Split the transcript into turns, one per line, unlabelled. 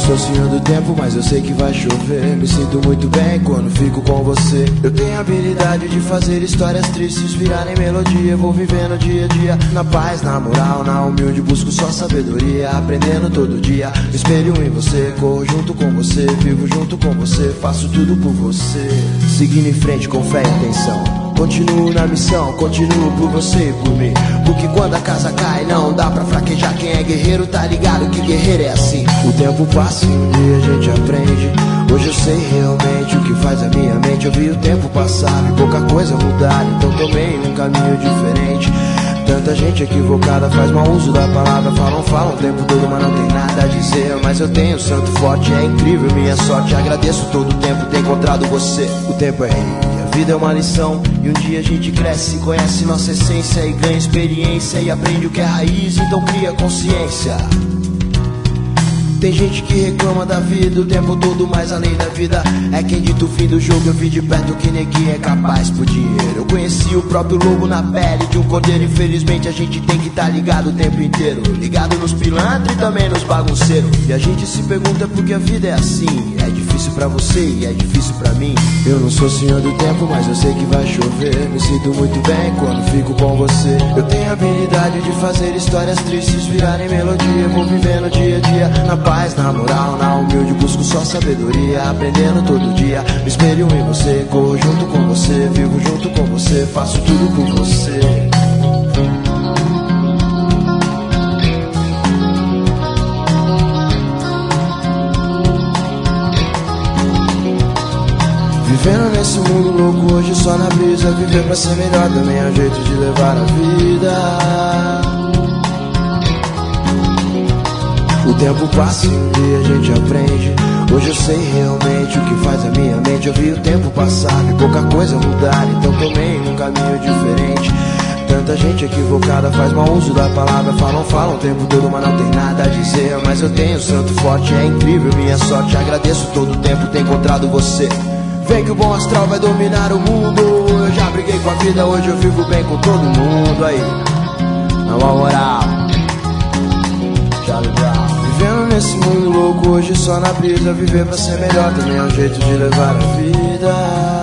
sou senhor do tempo, mas eu sei que vai chover. Me sinto muito bem quando fico com você. Eu tenho a habilidade de fazer histórias tristes virarem melodia. Vou vivendo dia a dia, na paz, na moral, na humilde. Busco só sabedoria, aprendendo todo dia. Me espelho em você, corro junto com você. Vivo junto com você, faço tudo por você. Seguindo em frente com fé e atenção, continuo na missão, continuo por você e por mim. Porque quando a casa cai não dá pra fraquejar. Quem é guerreiro tá ligado que guerreiro é assim. O tempo passa e um dia a gente aprende. Hoje eu sei realmente o que faz a minha mente. Eu vi o tempo passar e pouca coisa mudar, então tomei um caminho diferente. Tanta gente equivocada faz mau uso da palavra. Falam o tempo todo, mas não tem nada a dizer. Mas eu tenho santo forte, é incrível minha sorte. Agradeço todo o tempo ter encontrado você. O tempo é rei, a vida é uma lição. E um dia a gente cresce, conhece nossa essência e ganha experiência e aprende o que é raiz, então cria consciência. Tem gente que reclama da vida o tempo todo, mas além da vida é quem dita o fim do jogo. Eu vi de perto que ninguém é capaz por dinheiro. Eu conheci o próprio lobo na pele de um cordeiro. Infelizmente a gente tem que estar ligado o tempo inteiro, ligado nos pilantras e também nos bagunceiros. E a gente se pergunta por que a vida é assim. É difícil pra você e é difícil pra mim. Eu não sou senhor do tempo, mas eu sei que vai chover. Me sinto muito bem quando fico com você. Eu tenho a habilidade de fazer histórias tristes virarem melodia. Vou vivendo dia a dia, na paz, na moral, na humilde. Busco só sabedoria, aprendendo todo dia. Me espelho em você, corro junto com você. Vivo junto com você, faço tudo por você. Vivendo nesse mundo louco hoje só na brisa. Viver pra ser melhor também é um jeito de levar a vida. O tempo passa e um dia a gente aprende. Hoje eu sei realmente o que faz a minha mente. Eu vi o tempo passar e pouca coisa mudar, então tomei um caminho diferente. Tanta gente equivocada faz mau uso da palavra. Falam o tempo todo, mas não tem nada a dizer. Mas eu tenho santo forte, é incrível minha sorte. Agradeço todo o tempo ter encontrado você. Vem que o bom astral vai dominar o mundo. Eu já briguei com a vida, hoje eu vivo bem com todo mundo. Aí, na moral, Charlie Brown. Vivendo nesse mundo louco hoje só na brisa. Viver pra ser melhor também é um jeito de levar a vida.